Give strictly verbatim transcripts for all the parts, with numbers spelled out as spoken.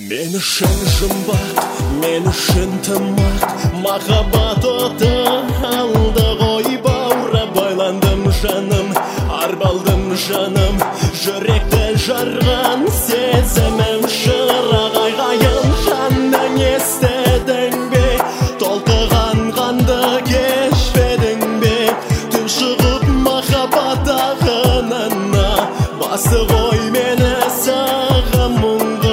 Мен үшін жұмбақ, мен үшін тымақ, махаббат оты алды ғой бауыры. Байландым жаным, арбалдым жаным, жүректі жарған сезімім шырақ. Айғайын жанның естедің бе, толқыған қанды кешпедің бе? Түн шығып махаббат ағынына, басы ғой мені саған мұңға.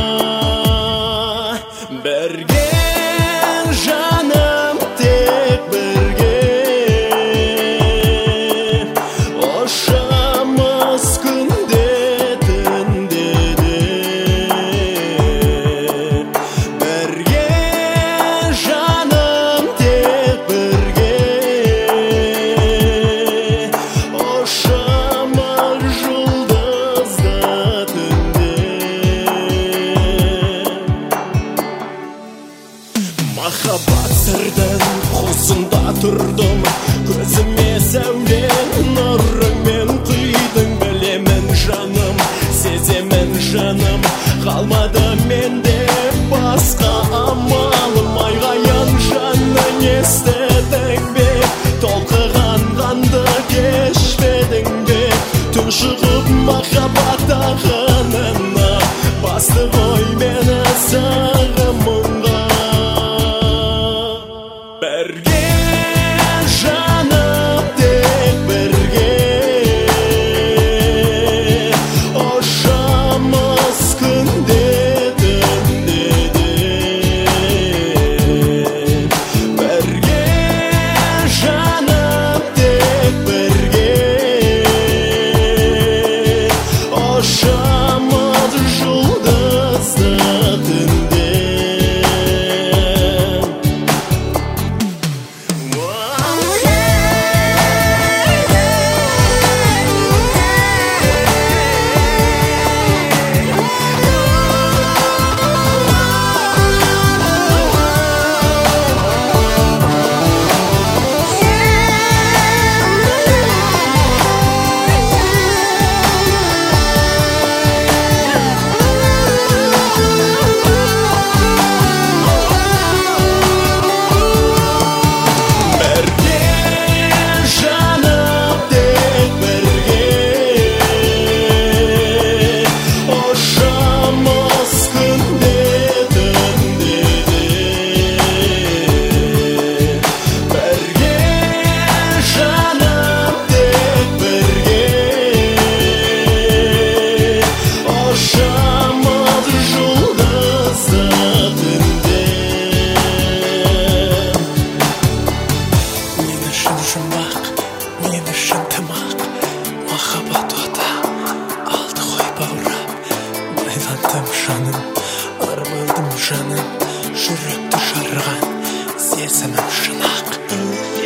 Бірге жаным, тек бірге, ұшамыз күнде түнде де. Бірге жаным, тек бірге, ұшамыз жұлдызды түнде. Махаббат сырдың қосында тұрдым, көзіме сәулен нұрыңмен құйдың. Білемін жаным, сеземін жаным, қалмады менде басқа амалым. Айғайын жанның естедің бе, толқыған қанды кешпедің бе? Түн шығып махаббат ағынына, басты ғой мені саған мұңға. Бірге жаным, тек бірге, ұшамыз күнде түнде де. Бірге жаным, тек бірге, ұшамыз жұлдызды түнде. Жұмбақ, мен үшін тымақ, махаббат оты алды ғой баурап. Байландым жаным, армандым жаным, жүректі жарған сезімім шынақ.